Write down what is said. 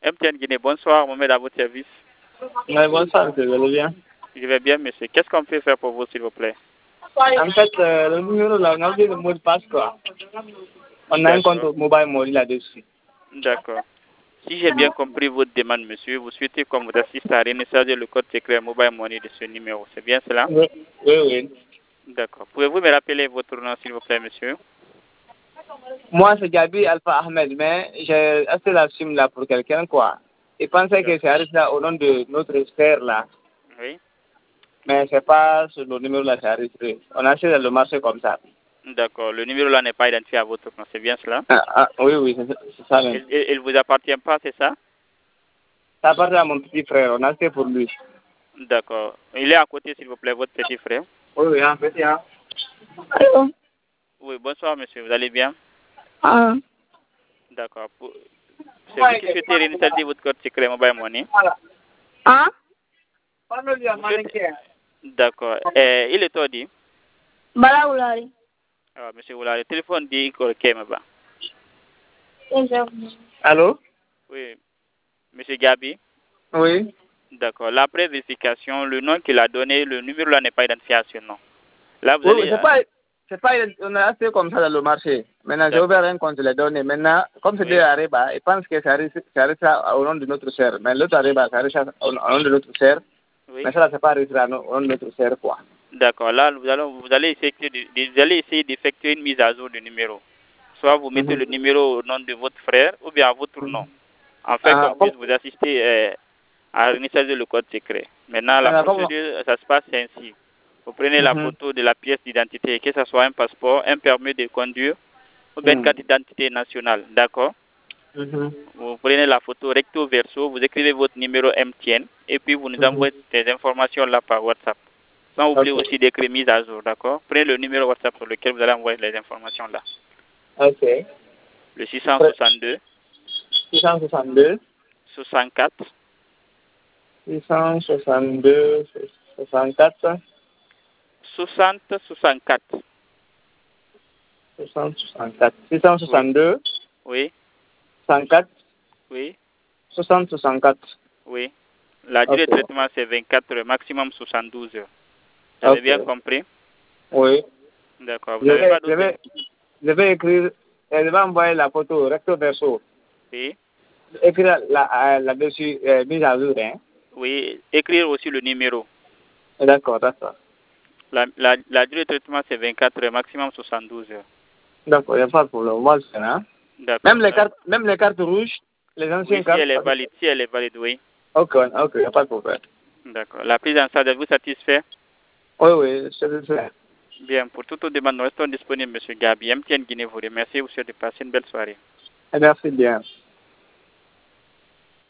MTN Guinée, bonsoir, Mohamed à votre service. Oui, bonsoir, monsieur, vous allez bien? Je vais bien, monsieur. Qu'est-ce qu'on peut faire pour vous, s'il vous plaît? En fait, le numéro là, on a oublié le mot de passe, quoi. On a un compte mobile money là-dessus. D'accord. Si j'ai bien compris votre demande, monsieur, vous souhaitez qu'on vous assiste à réinsérer le code secret mobile money de ce numéro. C'est bien cela? Oui, oui. D'accord. Pouvez-vous me rappeler votre nom, s'il vous plaît, monsieur? Moi, c'est Gabi Alpha Ahmed, mais j'ai acheté la SIM là pour quelqu'un, quoi. Il pensait que c'est arrêté là au nom de notre frère là. Oui. Mais c'est pas sur le numéro là, c'est arrêté. On a acheté dans le marché comme ça. D'accord. Le numéro là n'est pas identifié à votre nom. C'est bien cela? Oui, c'est ça même. Il vous appartient pas, c'est ça? Ça appartient à mon petit frère, on a acheté pour lui. D'accord. Il est à côté, s'il vous plaît, votre petit frère. Oui, en fait, hein. Allô? Oui, bonsoir, monsieur. Vous allez bien? Ah. D'accord. C'est vous qui souhaitez réinsérer votre code secret mobile money? Hein? D'accord. Il est tout dit? Bala Oulari. Ah, monsieur Oula, le téléphone dit que ma ba. Allô? Oui, monsieur Gabi. Oui. D'accord. La vérification, le nom qu'il a donné, le numéro là n'est pas identifié à ce nom. Là, vous Oui, allez. c'est pas, on a acheté comme ça dans le marché. Maintenant, j'ai ouvert un compte, les données. Maintenant, comme c'est des Areba, ils pensent que ça reste au nom de notre sœur. Mais l'autre Areba, ça reste au nom de notre sœur. Oui. Mais ça, c'est pas arrêté au nom de notre sœur, quoi. D'accord. Là, vous allez essayer d'effectuer une mise à jour du numéro. Soit vous mettez le numéro au nom de votre frère ou bien à votre nom. En fait, qu'on puisse vous assister à réinsérer le code secret. Maintenant, la procédure, ça se passe ainsi. Vous prenez la photo de la pièce d'identité, que ce soit un passeport, un permis de conduire ou bien une carte d'identité nationale. D'accord? Vous prenez la photo recto verso, vous écrivez votre numéro MTN et puis vous nous envoyez ces informations là par WhatsApp. Sans oublier aussi d'écrire mise à jour, d'accord? Prenez le numéro WhatsApp sur lequel vous allez envoyer les informations là. Ok. Le 662 662 64 662 64 60 64 64 662 Oui. 64 Oui. 60 64. Oui. La durée de traitement, c'est 24 heures, maximum 72 heures. Vous avez bien compris? Oui. D'accord. Vous n'avez pas d'autres... Je vais écrire, je vais envoyer la photo recto verso. Oui. Écrire là-dessus, mise à jour, hein? Oui. Écrire aussi le numéro. D'accord. La durée de traitement, c'est 24 heures, maximum 72 heures. D'accord, il n'y a pas de problème. Moi, je sais, hein? Même les cartes rouges, les anciennes cartes. Si elle est valide, oui. Ok, il n'y a pas de problème. D'accord. La prise en charge vous satisfait? Oui, c'est ça. Bien, pour toute demande, nous restons disponibles, M. Gabi. MTN Guinée vous remercie. Vous souhaite de passer une belle soirée. Merci bien.